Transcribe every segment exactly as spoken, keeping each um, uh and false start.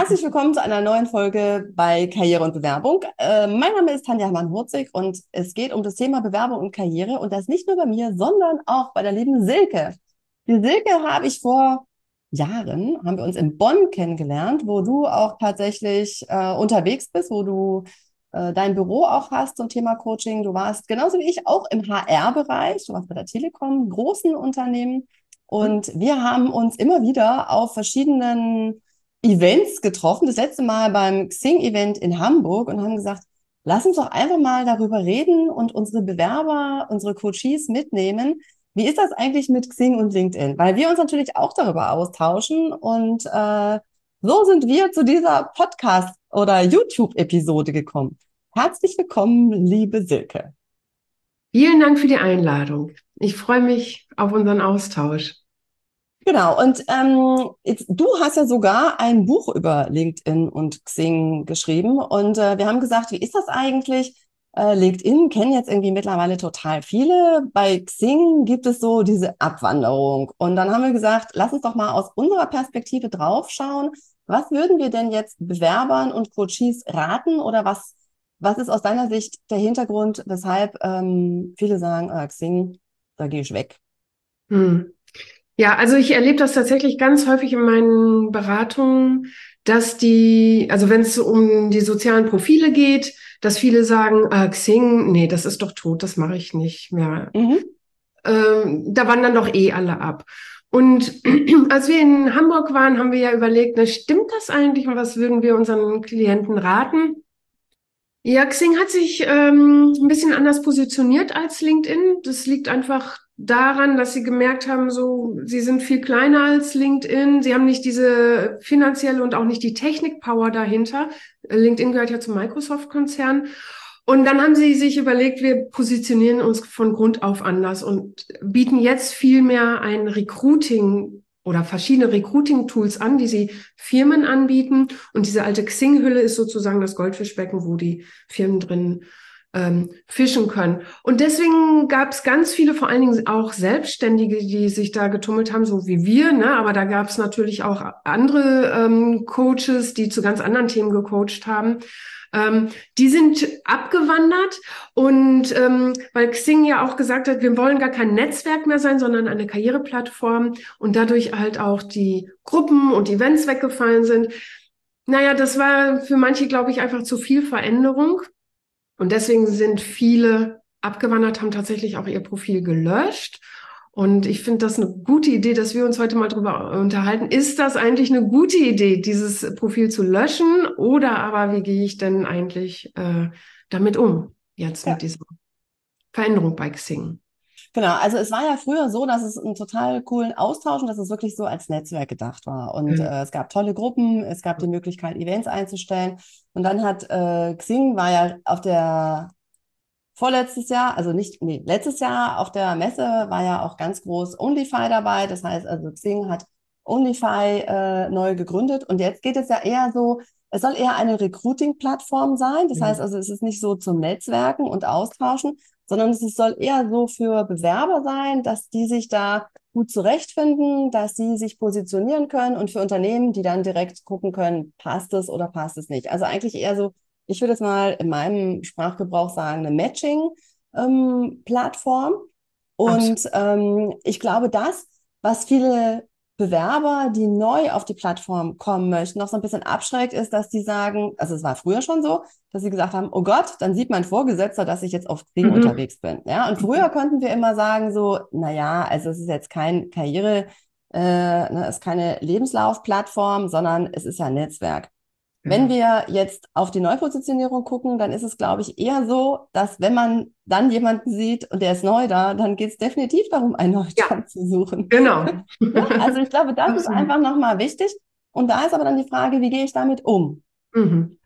Herzlich willkommen zu einer neuen Folge bei Karriere und Bewerbung. Äh, mein Name ist Tanja Hamann-Hurzig und es geht um das Thema Bewerbung und Karriere und das nicht nur bei mir, sondern auch bei der lieben Silke. Die Silke habe ich vor Jahren, haben wir uns in Bonn kennengelernt, wo du auch tatsächlich äh, unterwegs bist, wo du äh, dein Büro auch hast zum Thema Coaching. Du warst genauso wie ich auch im H R-Bereich, du warst bei der Telekom, großen Unternehmen und wir haben uns immer wieder auf verschiedenen Events getroffen, das letzte Mal beim Xing-Event in Hamburg und haben gesagt, lass uns doch einfach mal darüber reden und unsere Bewerber, unsere Coaches mitnehmen. Wie ist das eigentlich mit Xing und LinkedIn? Weil wir uns natürlich auch darüber austauschen und äh, so sind wir zu dieser Podcast- oder YouTube-Episode gekommen. Herzlich willkommen, liebe Silke. Vielen Dank für die Einladung. Ich freue mich auf unseren Austausch. Genau, und ähm, jetzt, du hast ja sogar ein Buch über LinkedIn und Xing geschrieben und äh, wir haben gesagt, wie ist das eigentlich? Äh, LinkedIn kennen jetzt irgendwie mittlerweile total viele. Bei Xing gibt es so diese Abwanderung. Und dann haben wir gesagt, lass uns doch mal aus unserer Perspektive draufschauen. Was würden wir denn jetzt Bewerbern und Coaches raten oder was, was ist aus deiner Sicht der Hintergrund, weshalb ähm, viele sagen, äh, Xing, da gehe ich weg? Hm. Ja, also ich erlebe das tatsächlich ganz häufig in meinen Beratungen, dass die, also wenn es um die sozialen Profile geht, dass viele sagen, ah, Xing, nee, das ist doch tot, das mache ich nicht mehr. Mhm. Ähm, da wandern doch eh alle ab. Und als wir in Hamburg waren, haben wir ja überlegt, na, stimmt das eigentlich und was würden wir unseren Klienten raten? Ja, Xing hat sich ähm, ein bisschen anders positioniert als LinkedIn. Das liegt einfach daran, dass sie gemerkt haben, so, sie sind viel kleiner als LinkedIn. Sie haben nicht diese finanzielle und auch nicht die Technik-Power dahinter. Äh, LinkedIn gehört ja zum Microsoft-Konzern. Und dann haben sie sich überlegt, wir positionieren uns von Grund auf anders und bieten jetzt viel mehr ein Recruiting oder verschiedene Recruiting-Tools an, die sie Firmen anbieten. Und diese alte Xing-Hülle ist sozusagen das Goldfischbecken, wo die Firmen drin ähm, fischen können. Und deswegen gab es ganz viele, vor allen Dingen auch Selbstständige, die sich da getummelt haben, so wie wir. Ne? Aber da gab es natürlich auch andere ähm, Coaches, die zu ganz anderen Themen gecoacht haben. Ähm, die sind abgewandert und ähm, weil Xing ja auch gesagt hat, wir wollen gar kein Netzwerk mehr sein, sondern eine Karriereplattform und dadurch halt auch die Gruppen und Events weggefallen sind. Naja, das war für manche, glaube ich, einfach zu viel Veränderung und deswegen sind viele abgewandert, haben tatsächlich auch ihr Profil gelöscht. Und ich finde das eine gute Idee, dass wir uns heute mal drüber unterhalten. Ist das eigentlich eine gute Idee, dieses Profil zu löschen? Oder aber wie gehe ich denn eigentlich äh, damit um, jetzt mit Ja. dieser Veränderung bei Xing? Genau, also es war ja früher so, dass es einen total coolen Austausch und dass es wirklich so als Netzwerk gedacht war. Und Mhm. äh, es gab tolle Gruppen, es gab die Möglichkeit, Events einzustellen. Und dann hat äh, Xing war ja auf der vorletztes Jahr, also nicht, nee, letztes Jahr auf der Messe war ja auch ganz groß OnlyFi dabei. Das heißt, also Xing hat OnlyFi äh, neu gegründet und jetzt geht es ja eher so, es soll eher eine Recruiting-Plattform sein. Das heißt Mhm. also, es ist nicht so zum Netzwerken und Austauschen, sondern es soll eher so für Bewerber sein, dass die sich da gut zurechtfinden, dass sie sich positionieren können und für Unternehmen, die dann direkt gucken können, passt es oder passt es nicht. Also eigentlich eher so, ich würde jetzt mal in meinem Sprachgebrauch sagen, eine Matching-Plattform. Absolut. Und ähm, ich glaube, das, was viele Bewerber, die neu auf die Plattform kommen möchten, noch so ein bisschen abschreckt, ist, dass die sagen, also es war früher schon so, dass sie gesagt haben, oh Gott, dann sieht mein Vorgesetzter, dass ich jetzt auf Xing Mhm. unterwegs bin. Ja, und früher konnten wir immer sagen so, na ja, also es ist jetzt kein Karriere, äh, ne, es ist keine Lebenslaufplattform, sondern es ist ja ein Netzwerk. Wenn Genau. wir jetzt auf die Neupositionierung gucken, dann ist es, glaube ich, eher so, dass wenn man dann jemanden sieht und der ist neu da, dann geht es definitiv darum, einen neuen Ja, Job zu suchen. genau. Ne? Also ich glaube, das ist Absolut. einfach nochmal wichtig. Und da ist aber dann die Frage, wie gehe ich damit um? Mhm.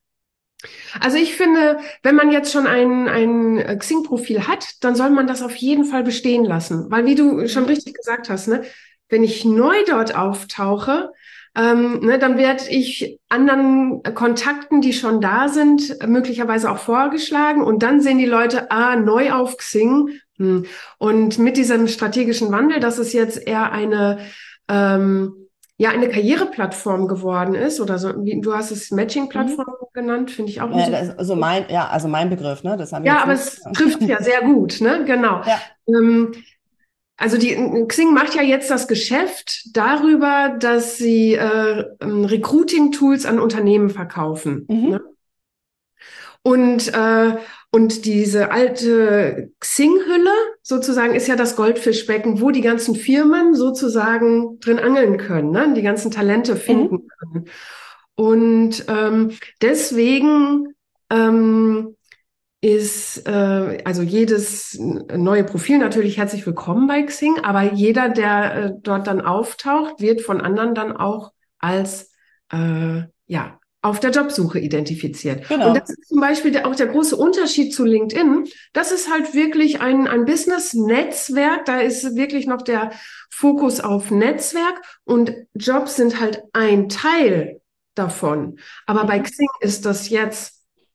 Also ich finde, wenn man jetzt schon ein, ein äh, Xing-Profil hat, dann soll man das auf jeden Fall bestehen lassen. Weil wie du schon Mhm. richtig gesagt hast, ne, wenn ich neu dort auftauche, ähm, ne, dann werde ich anderen Kontakten, die schon da sind, möglicherweise auch vorgeschlagen. Und dann sehen die Leute, ah, neu auf Xing. Hm. Und mit diesem strategischen Wandel, dass es jetzt eher eine ähm, ja eine Karriereplattform geworden ist oder so, wie du hast es Mhm. Matching-Plattform genannt, finde ich auch ein Ja, super. das ist also mein, ja, also mein Begriff, ne? Das habe ich Ja, jetzt aber nicht. es trifft ja sehr gut, ne? Genau. Ja. Ähm, also die Xing macht ja jetzt das Geschäft darüber, dass sie äh, ähm, Recruiting-Tools an Unternehmen verkaufen. Ne? Mhm. Und, äh, und diese alte Xing-Hülle sozusagen ist ja das Goldfischbecken, wo die ganzen Firmen sozusagen drin angeln können, ne? Die ganzen Talente Mhm. finden können. Und ähm, deswegen ähm, ist äh, also jedes neue Profil natürlich herzlich willkommen bei Xing, aber jeder, der äh, dort dann auftaucht, wird von anderen dann auch als äh, ja auf der Jobsuche identifiziert. Und das Genau. ist zum Beispiel der, auch der große Unterschied zu LinkedIn. Das ist halt wirklich ein, ein Business-Netzwerk. Da ist wirklich noch der Fokus auf Netzwerk und Jobs sind halt ein Teil davon. Aber bei Mhm. Xing ist das jetzt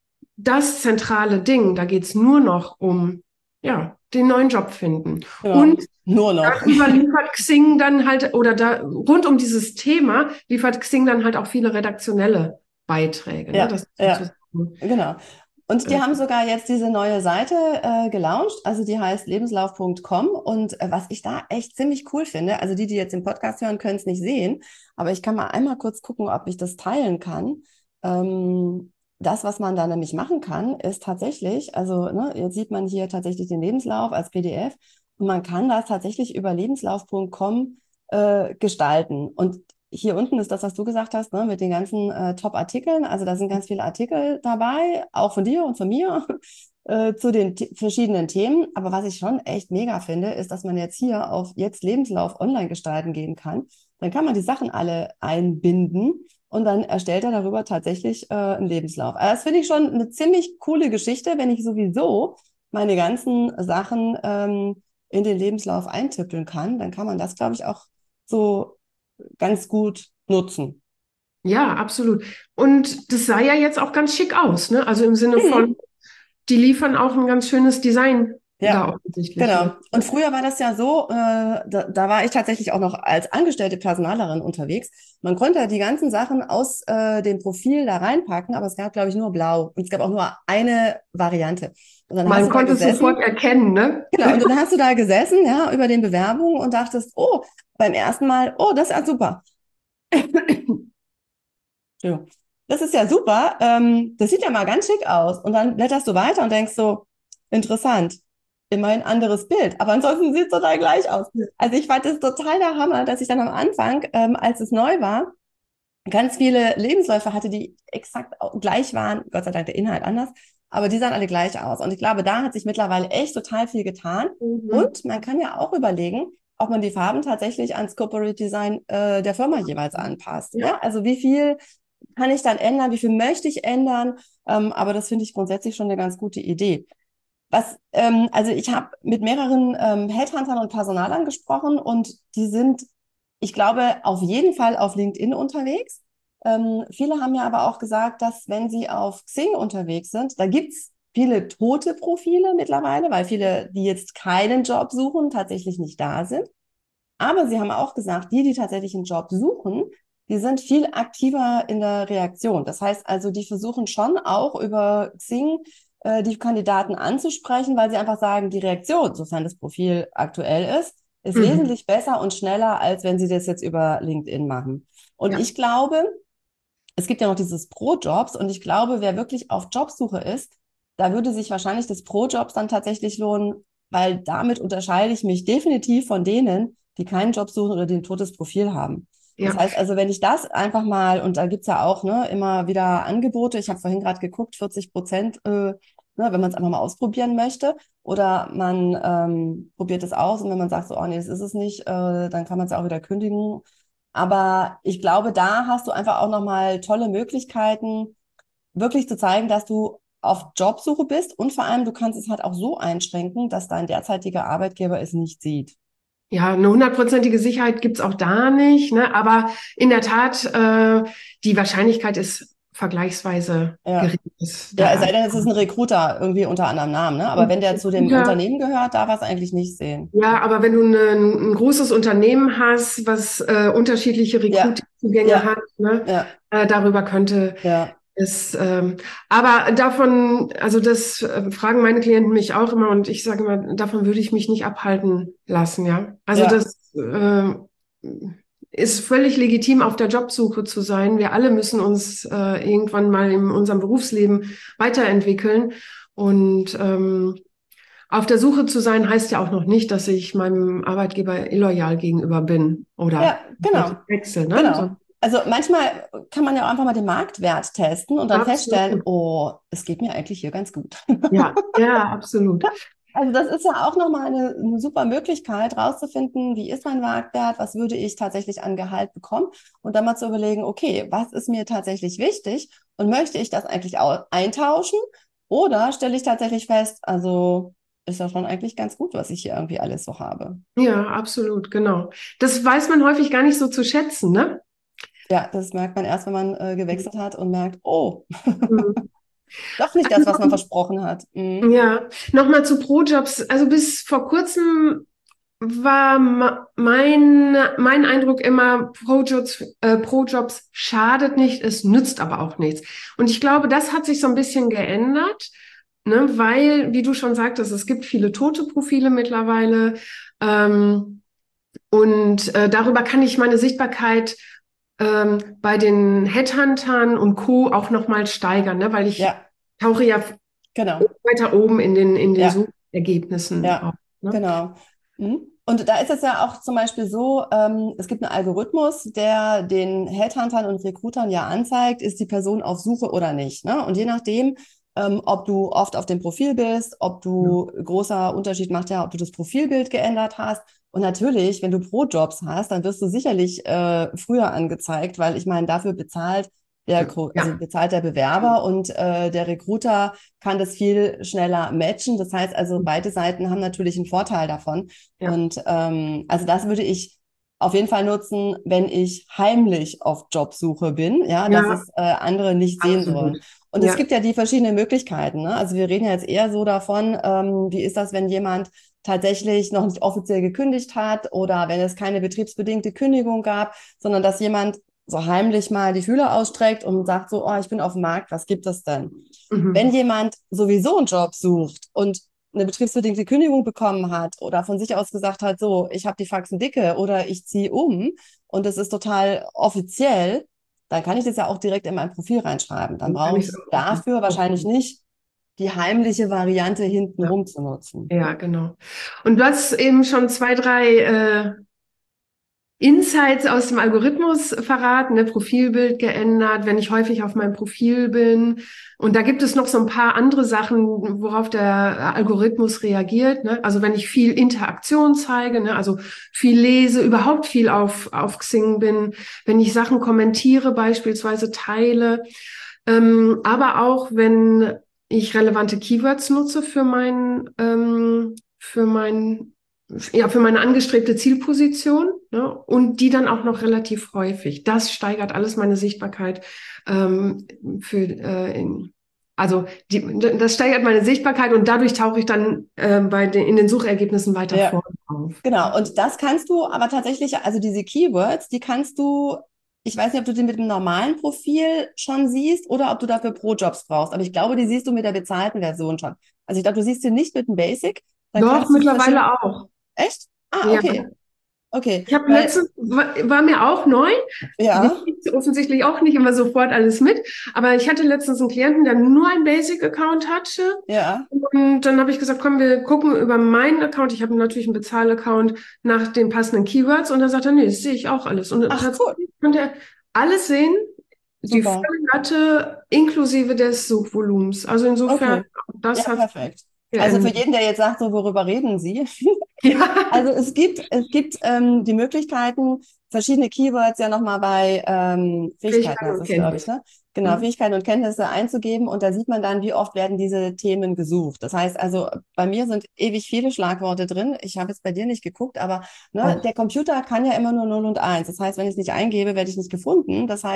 das zentrale Ding. Da geht's nur noch um, ja, den neuen Job finden. Genau. Und Nur noch. darüber liefert Xing dann halt, oder da, rund um dieses Thema liefert Xing dann halt auch viele redaktionelle Beiträge, ne? Ja, Das ist ja, sozusagen, genau. Und die äh, haben sogar jetzt diese neue Seite äh, gelauncht, also die heißt lebenslauf punkt com. Und äh, was ich da echt ziemlich cool finde, also die, die jetzt den Podcast hören, können es nicht sehen, aber ich kann mal einmal kurz gucken, ob ich das teilen kann. Ähm, Das, was man da nämlich machen kann, ist tatsächlich, also ne, jetzt sieht man hier tatsächlich den Lebenslauf als P D F und man kann das tatsächlich über lebenslauf punkt com äh, gestalten. Und hier unten ist das, was du gesagt hast, ne, mit den ganzen äh, Top-Artikeln. Also da sind ganz viele Artikel dabei, auch von dir und von mir, äh, zu den t- verschiedenen Themen. Aber was ich schon echt mega finde, ist, dass man jetzt hier auf jetzt Lebenslauf online gestalten gehen kann. Dann kann man die Sachen alle einbinden und dann erstellt er darüber tatsächlich äh, einen Lebenslauf. Also das finde ich schon eine ziemlich coole Geschichte, wenn ich sowieso meine ganzen Sachen ähm, in den Lebenslauf eintippeln kann, dann kann man das, glaube ich, auch so ganz gut nutzen. ja, absolut. Und das sah ja jetzt auch ganz schick aus, ne? Also im Sinne von, Mhm. die liefern auch ein ganz schönes Design da Ja, offensichtlich genau. mit. Und früher war das ja so, äh, da, da war ich tatsächlich auch noch als angestellte Personalerin unterwegs. Man konnte die ganzen Sachen aus äh, dem Profil da reinpacken, aber es gab, glaube ich, nur blau. Und es gab auch nur eine Variante. Und dann hast Man du da konnte es sofort gesessen, erkennen, ne? genau, und dann hast du da gesessen, ja, über den Bewerbungen und dachtest, oh, beim ersten Mal, oh, das ist ja super. Entschuldigung. Das ist ja super. Ähm, das sieht ja mal ganz schick aus. Und dann blätterst du weiter und denkst so, interessant. Immerhin anderes Bild. Aber ansonsten sieht es total gleich aus. Also ich fand das total der Hammer, dass ich dann am Anfang, ähm, als es neu war, ganz viele Lebensläufe hatte, die exakt au- gleich waren. Gott sei Dank der Inhalt anders. Aber die sahen alle gleich aus. Und ich glaube, da hat sich mittlerweile echt total viel getan. Mhm. Und man kann ja auch überlegen, ob man die Farben tatsächlich ans Corporate Design äh, der Firma jeweils anpasst. Ja. Ja, also wie viel kann ich dann ändern, wie viel möchte ich ändern. Ähm, aber das finde ich grundsätzlich schon eine ganz gute Idee. Was, ähm, also ich habe mit mehreren ähm, Headhuntern und Personalern gesprochen und die sind, ich glaube, auf jeden Fall auf LinkedIn unterwegs. Ähm, viele haben ja aber auch gesagt, dass wenn sie auf Xing unterwegs sind, da gibt's viele tote Profile mittlerweile, weil viele, die jetzt keinen Job suchen, tatsächlich nicht da sind. Aber sie haben auch gesagt, die, die tatsächlich einen Job suchen, die sind viel aktiver in der Reaktion. Das heißt also, die versuchen schon auch über Xing äh, die Kandidaten anzusprechen, weil sie einfach sagen, die Reaktion, sofern das Profil aktuell ist, ist Mhm. wesentlich besser und schneller, als wenn sie das jetzt über LinkedIn machen. Und Ja. ich glaube, es gibt ja noch dieses Pro-Jobs und ich glaube, wer wirklich auf Jobsuche ist, da würde sich wahrscheinlich das Pro-Jobs dann tatsächlich lohnen, weil damit unterscheide ich mich definitiv von denen, die keinen Job suchen oder die ein totes Profil haben. Das Ja. heißt also, wenn ich das einfach mal, und da gibt's ja auch ne, immer wieder Angebote, ich habe vorhin gerade geguckt, vierzig Prozent, äh, ne, wenn man es einfach mal ausprobieren möchte, oder man ähm, probiert es aus und wenn man sagt, so, oh nee, das ist es nicht, äh, dann kann man es ja auch wieder kündigen. Aber ich glaube, da hast du einfach auch nochmal tolle Möglichkeiten, wirklich zu zeigen, dass du auf Jobsuche bist und vor allem, du kannst es halt auch so einschränken, dass dein derzeitiger Arbeitgeber es nicht sieht. Ja, eine hundertprozentige Sicherheit gibt's auch da nicht, ne? Aber in der Tat, äh, die Wahrscheinlichkeit ist vergleichsweise Ja. gering ist. Ja, es Da, sei denn, es ist ein Recruiter irgendwie unter anderem Namen, ne? Aber wenn der zu dem ja, Unternehmen gehört, darf er es eigentlich nicht sehen. ja, aber wenn du eine, ein großes Unternehmen hast, was äh, unterschiedliche Ja, Recruiting-Zugänge ja, hat, ne, ja, äh, darüber könnte ja, es, ähm, aber davon, also das äh, fragen meine Klienten mich auch immer und ich sage immer, davon würde ich mich nicht abhalten lassen, ja. Also ja, das äh, ist völlig legitim, auf der Jobsuche zu sein. Wir alle müssen uns äh, irgendwann mal in unserem Berufsleben weiterentwickeln und ähm, auf der Suche zu sein, heißt ja auch noch nicht, dass ich meinem Arbeitgeber illoyal gegenüber bin oder ja, genau, wechsle, ne? So, genau. Also manchmal kann man ja auch einfach mal den Marktwert testen und dann feststellen, absolut. oh, es geht mir eigentlich hier ganz gut. Ja, ja, absolut. Also das ist ja auch nochmal eine, eine super Möglichkeit, rauszufinden, wie ist mein Marktwert, was würde ich tatsächlich an Gehalt bekommen und dann mal zu überlegen, okay, was ist mir tatsächlich wichtig und möchte ich das eigentlich auch eintauschen oder stelle ich tatsächlich fest, also ist ja schon eigentlich ganz gut, was ich hier irgendwie alles so habe. Ja, absolut, genau. Das weiß man häufig gar nicht so zu schätzen, ne? Ja, das merkt man erst, wenn man äh, gewechselt hat und merkt, oh, Mhm. doch nicht das, was man versprochen hat. Mhm. Ja, nochmal zu Projobs. Also bis vor kurzem war ma- mein, mein Eindruck immer, Projobs, äh, Projobs schadet nicht, es nützt aber auch nichts. Und ich glaube, das hat sich so ein bisschen geändert, ne, weil, wie du schon sagtest, es gibt viele tote Profile mittlerweile. Ähm, und äh, darüber kann ich meine Sichtbarkeit ähm, bei den Headhuntern und Co. auch nochmal steigern, ne, weil ich Ja, tauche ja genau. weiter oben in den, in den Ja. Suchergebnissen auf. Ja, Ne? genau. Mhm. Und da ist es ja auch zum Beispiel so, ähm, es gibt einen Algorithmus, der den Headhuntern und Recruitern ja anzeigt, ist die Person auf Suche oder nicht. Ne? Und je nachdem, ähm, ob du oft auf dem Profil bist, ob Ja, du großer Unterschied macht ja, ob du das Profilbild geändert hast. Und natürlich, wenn du Pro-Jobs hast, dann wirst du sicherlich äh, früher angezeigt, weil ich meine, dafür bezahlt der, Gro- also ja, bezahlt der Bewerber und äh, der Recruiter kann das viel schneller matchen. Das heißt also, beide Seiten haben natürlich einen Vorteil davon. ja, Und ähm, also das würde ich auf jeden Fall nutzen, wenn ich heimlich auf Jobsuche bin, ja, dass ja, es äh, andere nicht sehen sollen. absolut. Und es Ja, gibt ja die verschiedenen Möglichkeiten. Ne? Also wir reden ja jetzt eher so davon, ähm, wie ist das, wenn jemand tatsächlich noch nicht offiziell gekündigt hat oder wenn es keine betriebsbedingte Kündigung gab, sondern dass jemand so heimlich mal die Fühler ausstreckt und sagt so, oh, ich bin auf dem Markt, was gibt es denn? Wenn mhm. jemand sowieso einen Job sucht und eine betriebsbedingte Kündigung bekommen hat oder von sich aus gesagt hat, so, ich habe die Faxen dicke oder ich ziehe um und es ist total offiziell, dann kann ich das ja auch direkt in mein Profil reinschreiben. Dann Dann kann brauche ich es ich auch. dafür wahrscheinlich nicht die heimliche Variante Ja, hintenrum zu nutzen. ja, genau. Und du hast eben schon zwei, drei äh, Insights aus dem Algorithmus verraten, ne? Profilbild geändert, wenn ich häufig auf meinem Profil bin. Und da gibt es noch so ein paar andere Sachen, worauf der Algorithmus reagiert. Ne? Also wenn ich viel Interaktion zeige, ne? Also viel lese, überhaupt viel auf, auf Xing bin, wenn ich Sachen kommentiere, beispielsweise teile, ähm, aber auch wenn ich relevante Keywords nutze für mein, ähm, für mein ja, für meine angestrebte Zielposition, ne, und die dann auch noch relativ häufig. Das steigert alles meine Sichtbarkeit ähm, für äh, in, also die, das steigert meine Sichtbarkeit und dadurch tauche ich dann äh, bei den, in den Suchergebnissen weiter Ja, vorne auf. genau. Und das kannst du aber tatsächlich, also diese Keywords, die kannst du, ich weiß nicht, ob du die mit dem normalen Profil schon siehst oder ob du dafür Pro-Jobs brauchst. Aber ich glaube, die siehst du mit der bezahlten Version schon. Also ich glaube, du siehst sie nicht mit dem Basic. Dann Doch, kannst du verschiedene. mittlerweile auch. Echt? Ah, Ja. okay. Okay. Ich habe Weil, letztens, war, war mir auch neu, die ja, kriegt offensichtlich auch nicht immer sofort alles mit, aber ich hatte letztens einen Klienten, der nur einen Basic-Account hatte. ja. Und dann habe ich gesagt, komm, wir gucken über meinen Account. Ich habe natürlich einen Bezahl-Account nach den passenden Keywords. Und dann sagt er, nee, das sehe ich auch alles. Und Ach, cool. tatsächlich konnte er alles sehen, die Super. volle Latte inklusive des Suchvolumens. Also insofern, Okay. Ja, das hat sich perfekt. Also für geändert. jeden, der jetzt sagt, so, worüber reden Sie? Ja, Also es gibt, es gibt ähm, die Möglichkeiten, verschiedene Keywords ja nochmal bei ähm, Fähigkeiten, Fähigkeiten heißt und das, glaube ich, Kenntnisse. ne? Genau, Mhm. Fähigkeiten und Kenntnisse einzugeben und da sieht man dann, wie oft werden diese Themen gesucht. Das heißt also, bei mir sind ewig viele Schlagworte drin. Ich habe jetzt bei dir nicht geguckt, aber ne, Auch. der Computer kann ja immer nur null und eins. Das heißt, wenn ich es nicht eingebe, werde ich nicht gefunden. Das heißt,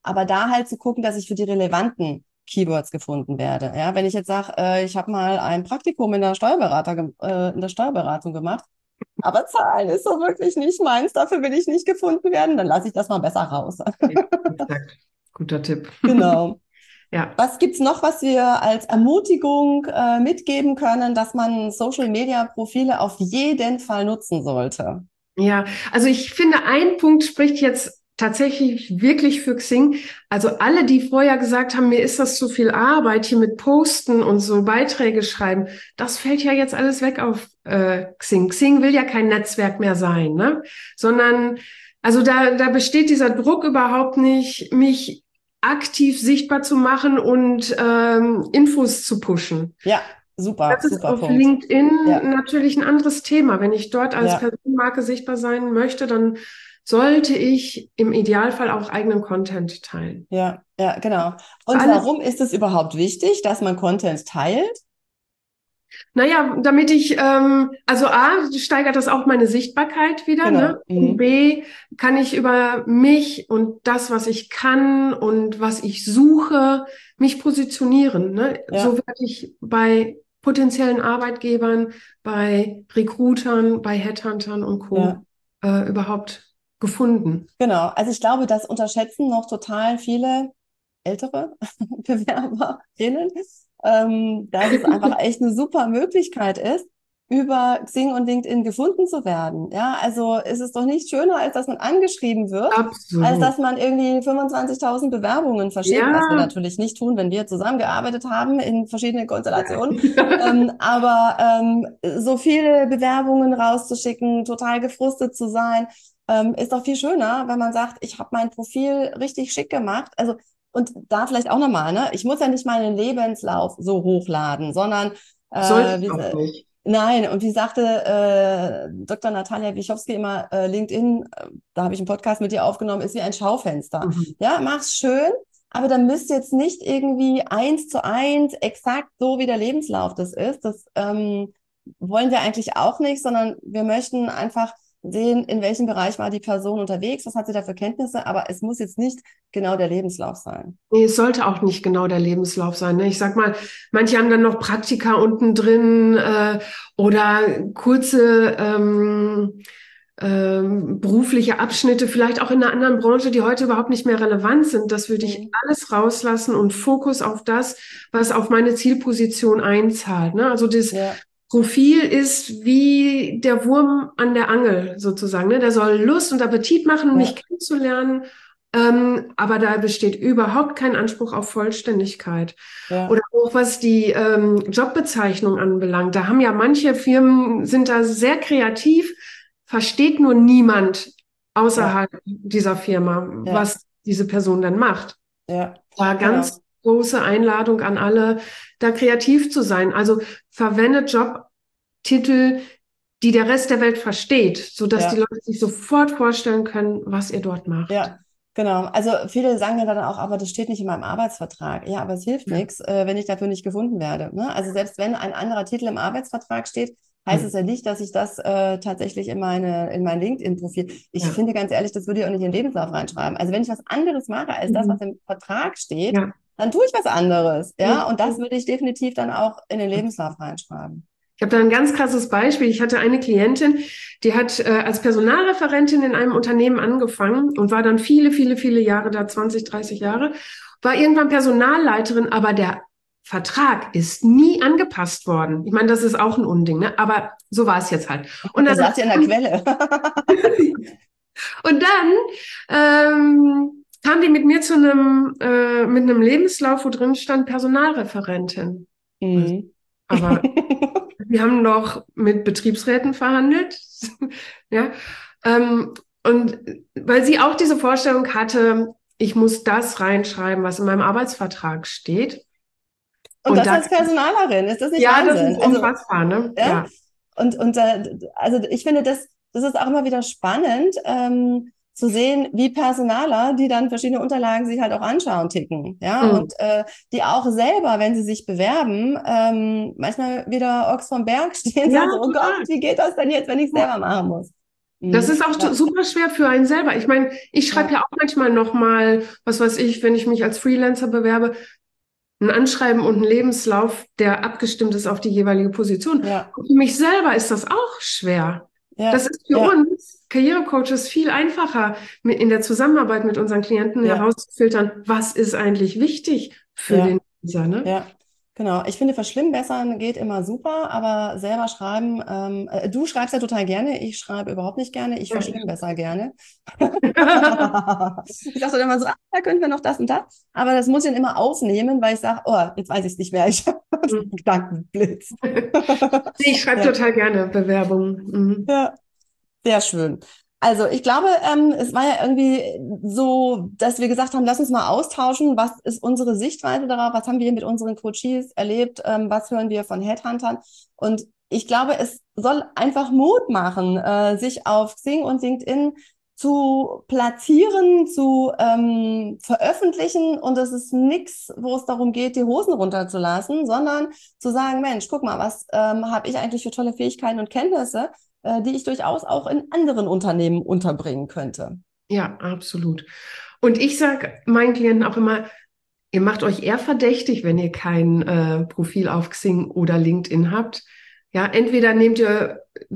aber da halt zu gucken, dass ich für die relevanten Keywords gefunden werde. Ja, wenn ich jetzt sage, äh, ich habe mal ein Praktikum in der Steuerberater, äh, in der Steuerberatung gemacht, aber Zahlen ist so wirklich nicht meins, dafür will ich nicht gefunden werden, dann lasse ich das mal besser raus. Ja, exakt. Guter Tipp. Genau. Ja. Was gibt's noch, was wir als Ermutigung äh, mitgeben können, dass man Social-Media-Profile auf jeden Fall nutzen sollte? Ja, also ich finde, ein Punkt spricht jetzt tatsächlich wirklich für Xing. Also alle, die vorher gesagt haben, mir ist das zu viel Arbeit hier mit Posten und so Beiträge schreiben, das fällt ja jetzt alles weg auf äh, Xing. Xing will ja kein Netzwerk mehr sein, ne? Sondern, also da, da besteht dieser Druck überhaupt nicht, mich aktiv sichtbar zu machen und ähm, Infos zu pushen. Ja, super, Das ist super auf Punkt. LinkedIn Ja, natürlich ein anderes Thema. Wenn ich dort als ja, Personenmarke sichtbar sein möchte, dann sollte ich im Idealfall auch eigenen Content teilen. ja, ja, genau. Das ist Und alles, warum ist es überhaupt wichtig, dass man Content teilt? naja, damit ich, ähm, also A, steigert das auch meine Sichtbarkeit wieder, ne? Genau. Und Mhm. B, kann ich über mich und das, was ich kann und was ich suche, mich positionieren, ne? So Ja, werde ich bei potenziellen Arbeitgebern, bei Recruitern, bei Headhuntern und ja. Co. äh, überhaupt gefunden. Genau, also ich glaube, das unterschätzen noch total viele ältere Bewerberinnen, ähm, dass es einfach echt eine super Möglichkeit ist, über Xing und LinkedIn gefunden zu werden. Ja, also ist es doch nicht schöner, als dass man angeschrieben wird, als Absolut. dass man irgendwie fünfundzwanzigtausend Bewerbungen verschickt, was wir Ja. natürlich nicht tun, wenn wir zusammengearbeitet haben in verschiedenen Konstellationen. Ähm, aber ähm, so viele Bewerbungen rauszuschicken, total gefrustet zu sein, ähm, ist doch viel schöner, wenn man sagt, ich habe mein Profil richtig schick gemacht. Also, und da vielleicht auch nochmal, ne? Ich muss ja nicht meinen Lebenslauf so hochladen, sondern Sollte äh, es wie, auch äh, nicht. nein, und wie sagte äh, Doktor Natalia Wiechowski immer, äh, LinkedIn, äh, da habe ich einen Podcast mit ihr aufgenommen, ist wie ein Schaufenster. Mhm. Ja, mach's schön, aber dann müsst ihr jetzt nicht irgendwie eins zu eins exakt so, wie der Lebenslauf das ist. Das ähm, wollen wir eigentlich auch nicht, sondern wir möchten einfach sehen, in welchem Bereich war die Person unterwegs, was hat sie da für Kenntnisse, aber es muss jetzt nicht genau der Lebenslauf sein. Nee, es sollte auch nicht genau der Lebenslauf sein. Ne? Ich sag mal, manche haben dann noch Praktika unten drin äh, oder kurze ähm, ähm, berufliche Abschnitte, vielleicht auch in einer anderen Branche, die heute überhaupt nicht mehr relevant sind. Das würde ich Mhm. alles rauslassen und Fokus auf das, was auf meine Zielposition einzahlt. Ne? Also das Ja, Profil ist wie der Wurm an der Angel sozusagen. Ne? Der soll Lust und Appetit machen, mich ja, kennenzulernen. Ähm, aber da besteht überhaupt kein Anspruch auf Vollständigkeit. Oder ja, auch was die ähm, Jobbezeichnung anbelangt. Da haben ja manche Firmen, sind da sehr kreativ, versteht nur niemand ja, außerhalb dieser Firma, ja, was diese Person dann macht. ja, Da genau. ganz große Einladung an alle, da kreativ zu sein. Also verwendet Jobtitel, die der Rest der Welt versteht, sodass die Ja. Leute sich sofort vorstellen können, was ihr dort macht. Ja, genau. Also viele sagen ja dann auch, aber das steht nicht in meinem Arbeitsvertrag. Ja, aber es hilft Ja. nichts, äh, wenn ich dafür nicht gefunden werde. Ne? Also selbst wenn ein anderer Titel im Arbeitsvertrag steht, heißt es Hm. ja nicht, dass ich das äh, tatsächlich in meine, in mein LinkedIn-Profil. Ich Ja. finde ganz ehrlich, das würde ich auch nicht in den Lebenslauf reinschreiben. Also wenn ich was anderes mache als das, was Mhm. im Vertrag steht, Ja. dann tue ich was anderes. Ja, und das Mhm. würde ich definitiv dann auch in den Lebenslauf reinschreiben. Ich habe da ein ganz krasses Beispiel. Ich hatte eine Klientin, die hat äh, als Personalreferentin in einem Unternehmen angefangen und war dann viele, viele, viele Jahre da, zwanzig, dreißig Jahre, war irgendwann Personalleiterin, aber der Vertrag ist nie angepasst worden. Ich meine, das ist auch ein Unding, ne? Aber so war es jetzt halt. Und Das dann, sagt ihr in der Quelle. und dann ähm, kam die mit mir zu einem, äh, mit einem Lebenslauf, wo drin stand Personalreferentin. Mhm. Aber wir haben noch mit Betriebsräten verhandelt, ja. Ähm, und weil sie auch diese Vorstellung hatte, ich muss das reinschreiben, was in meinem Arbeitsvertrag steht. Und Und das da, als Personalerin, ist das nicht ja, das Wahnsinn? ist Also, unfassbar, ne? ja, Ja, und, und äh, also ich finde, das, das ist auch immer wieder spannend, ähm, zu sehen, wie Personaler, die dann verschiedene Unterlagen sich halt auch anschauen, ticken. Ja, mhm. und äh, die auch selber, wenn sie sich bewerben, ähm, manchmal wieder Ochs vom Berg stehen, Ja, sagen so, oh Gott, total. wie geht das denn jetzt, wenn ich Ja. selber machen muss? Das Mhm. ist auch Ja, super schwer für einen selber. Ich meine, ich schreibe ja, ja auch manchmal nochmal, was weiß ich, wenn ich mich als Freelancer bewerbe, ein Anschreiben und einen Lebenslauf, der abgestimmt ist auf die jeweilige Position. ja, Und für mich selber ist das auch schwer. Das ja, ist für ja, uns Karrierecoaches viel einfacher, mit- in der Zusammenarbeit mit unseren Klienten ja, herauszufiltern, was ist eigentlich wichtig für den ja. User, ne? Ja, genau. Ich finde, verschlimmbessern geht immer super, aber selber schreiben, ähm, äh, du schreibst ja total gerne, ich schreibe überhaupt nicht gerne, ich Ja. verschlimmbessere gerne. Ich dachte dann immer so, ah, da könnten wir noch das und das, aber das muss ich dann immer aufnehmen, weil ich sage, oh, jetzt weiß ich es nicht mehr, ich habe einen Gedankenblitz. Ich schreibe Ja, total gerne Bewerbungen. Mhm. ja. Sehr schön. Also ich glaube, ähm, es war ja irgendwie so, dass wir gesagt haben, lass uns mal austauschen. Was ist unsere Sichtweise darauf? Was haben wir mit unseren Coaches erlebt? Ähm, was hören wir von Headhuntern? Und ich glaube, es soll einfach Mut machen, äh, sich auf Xing und LinkedIn zu platzieren, zu ähm, veröffentlichen. Und es ist nichts, wo es darum geht, die Hosen runterzulassen, sondern zu sagen, Mensch, guck mal, was ähm, habe ich eigentlich für tolle Fähigkeiten und Kenntnisse, äh, die ich durchaus auch in anderen Unternehmen unterbringen könnte. Ja, absolut. Und ich sage meinen Klienten auch immer, ihr macht euch eher verdächtig, wenn ihr kein äh, Profil auf Xing oder LinkedIn habt. Ja, entweder nehmt ihr,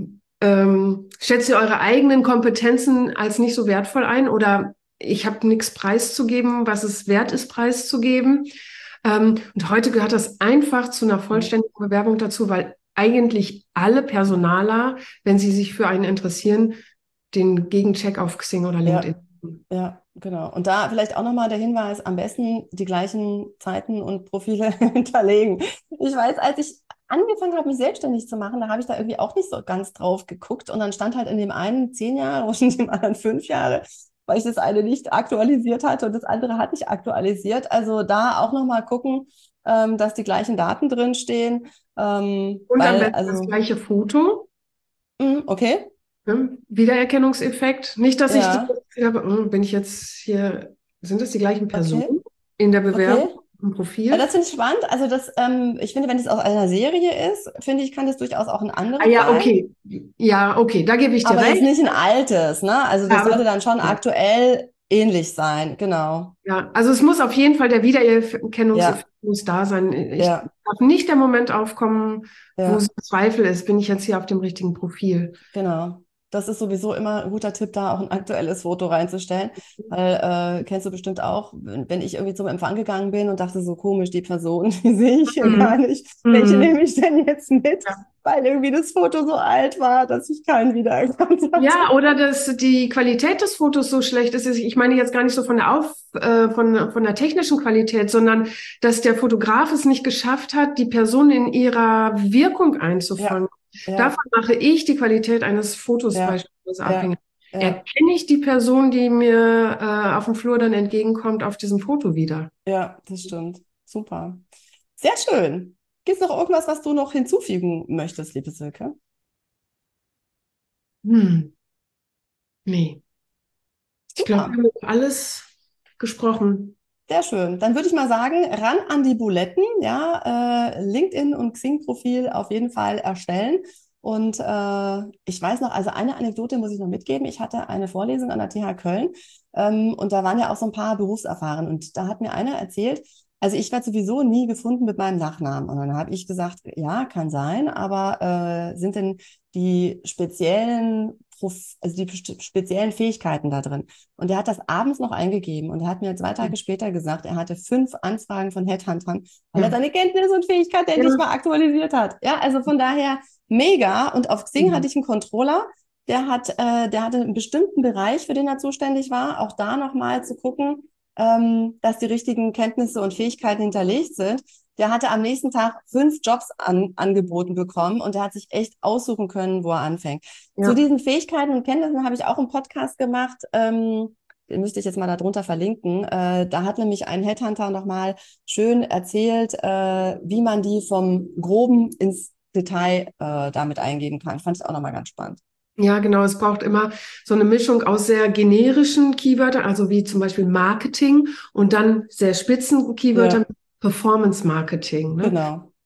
ähm, schätzt ihr eure eigenen Kompetenzen als nicht so wertvoll ein oder ich habe nichts preiszugeben, was es wert ist, preiszugeben. Ähm, und heute gehört das einfach zu einer vollständigen Bewerbung dazu, weil eigentlich alle Personaler, wenn sie sich für einen interessieren, den Gegencheck auf Xing oder LinkedIn. Ja, ja, genau. Und da vielleicht auch nochmal der Hinweis, am besten die gleichen Zeiten und Profile hinterlegen. Ich weiß, als ich angefangen habe, mich selbstständig zu machen, da habe ich da irgendwie auch nicht so ganz drauf geguckt. Und dann stand halt in dem einen zehn Jahre und in dem anderen fünf Jahre, weil ich das eine nicht aktualisiert hatte und das andere hatte ich aktualisiert. Also da auch nochmal gucken, ähm, dass die gleichen Daten drinstehen. Ähm, Und am weil, besten das also, gleiche Foto. mh, okay, Ne? Wiedererkennungseffekt. Nicht, dass ich das ja, Gefühl habe, hm, bin ich jetzt hier, sind das die gleichen okay, Personen in der okay. Bewerbung, im Ja, Profil? das finde ich spannend. Also das, ähm, ich finde, wenn es aus einer Serie ist, finde ich, kann das durchaus auch ein Ah anderes ja, sein. okay. Ja, okay, da gebe ich dir Aber jetzt recht. nicht ein altes, ne? Also Ja, das sollte aber, dann schon ja, aktuell ähnlich sein. Genau. ja, also es muss auf jeden Fall der Ja, Wiedererkennungseffekt muss da sein. Ich ja, darf nicht der Moment aufkommen, wo es ja. Zweifel ist, bin ich jetzt hier auf dem richtigen Profil. Genau. Das ist sowieso immer ein guter Tipp, da auch ein aktuelles Foto reinzustellen. Weil, äh, kennst du bestimmt auch, wenn, wenn ich irgendwie zum Empfang gegangen bin und dachte, so komisch, die Person, die sehe ich hier gar Mhm. nicht. Welche Mhm. nehme ich denn jetzt mit? Ja. Weil irgendwie das Foto so alt war, dass ich keinen wiedererkannt hatte. Ja, oder dass die Qualität des Fotos so schlecht ist. Ich meine jetzt gar nicht so von der Auf, äh, von, von der technischen Qualität, sondern dass der Fotograf es nicht geschafft hat, die Person in ihrer Wirkung einzufangen. Ja, ja, Davon mache ich die Qualität eines Fotos ja, beispielsweise abhängig. ja, ja, Erkenne ich die Person, die mir äh, auf dem Flur dann entgegenkommt, auf diesem Foto wieder? ja, das stimmt. Super. Sehr schön. Gibt es noch irgendwas, was du noch hinzufügen möchtest, liebe Silke? Hm, nee. Ich glaube, wir Super. haben über alles gesprochen. Sehr schön. Dann würde ich mal sagen, ran an die Buletten, ja, äh, LinkedIn und Xing-Profil auf jeden Fall erstellen. Und äh, ich weiß noch, also eine Anekdote muss ich noch mitgeben. Ich hatte eine Vorlesung an der T H Köln ähm, und da waren ja auch so ein paar Berufserfahren. Und da hat mir einer erzählt, also ich werde sowieso nie gefunden mit meinem Nachnamen. Und dann habe ich gesagt, ja, kann sein, aber äh, sind denn die speziellen, Prof also die spe- speziellen Fähigkeiten da drin? Und er hat das abends noch eingegeben und er hat mir zwei Tage später gesagt, er hatte fünf Anfragen von Headhuntern, weil er Ja. seine Kenntnisse und Fähigkeiten Ja. endlich mal aktualisiert hat. Ja, also von daher mega. Und auf Xing hatte Mhm. ich einen Controller, der hat, äh, der hatte einen bestimmten Bereich, für den er zuständig war. Auch da nochmal zu gucken, ähm, dass die richtigen Kenntnisse und Fähigkeiten hinterlegt sind. Der hatte am nächsten Tag fünf Jobs an, angeboten bekommen und der hat sich echt aussuchen können, wo er anfängt. Zu Ja. diesen Fähigkeiten und Kenntnissen habe ich auch einen Podcast gemacht. Ähm, den müsste ich jetzt mal darunter verlinken. Äh, da hat nämlich ein Headhunter nochmal schön erzählt, äh, wie man die vom Groben ins Detail äh, damit eingeben kann. Fand ich auch nochmal ganz spannend. Ja, genau. Es braucht immer so eine Mischung aus sehr generischen Keywörtern, also wie zum Beispiel Marketing und dann sehr spitzen Keywörtern, Ja, Performance Marketing. Ne? genau.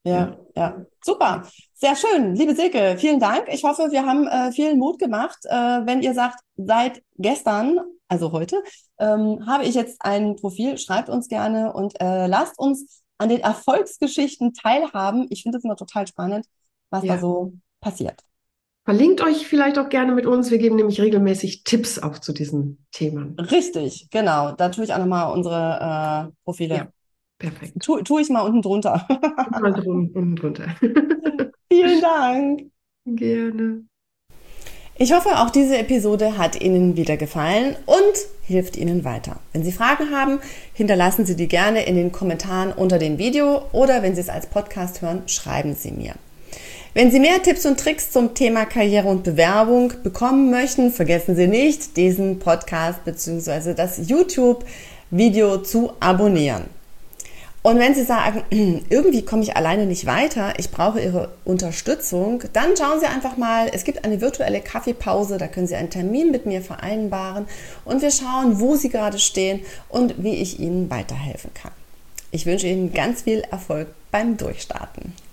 Ja, Ja, ja, super. Sehr schön. Liebe Silke, vielen Dank. Ich hoffe, wir haben Sehr schön. Sehr schön. Liebe Silke, vielen Dank. Ich hoffe, wir haben äh, viel Mut gemacht. Äh, wenn ihr sagt, seit gestern, also heute, ähm, habe ich jetzt ein Profil, schreibt uns gerne und äh, lasst uns an den Erfolgsgeschichten teilhaben. Ich finde es immer total spannend, was da ja. so passiert. Verlinkt euch vielleicht auch gerne mit uns. Wir geben nämlich regelmäßig Tipps auch zu diesen Themen. Richtig, genau. Da tue ich auch nochmal unsere äh, Ja, Profile. perfekt. Tu, tue ich mal unten drunter. Mal drum, unten drunter. Vielen Dank. Gerne. Ich hoffe, auch diese Episode hat Ihnen wieder gefallen und hilft Ihnen weiter. Wenn Sie Fragen haben, hinterlassen Sie die gerne in den Kommentaren unter dem Video oder wenn Sie es als Podcast hören, schreiben Sie mir. Wenn Sie mehr Tipps und Tricks zum Thema Karriere und Bewerbung bekommen möchten, vergessen Sie nicht, diesen Podcast bzw. das YouTube-Video zu abonnieren. Und wenn Sie sagen, irgendwie komme ich alleine nicht weiter, ich brauche Ihre Unterstützung, dann schauen Sie einfach mal, es gibt eine virtuelle Kaffeepause, da können Sie einen Termin mit mir vereinbaren und wir schauen, wo Sie gerade stehen und wie ich Ihnen weiterhelfen kann. Ich wünsche Ihnen ganz viel Erfolg beim Durchstarten.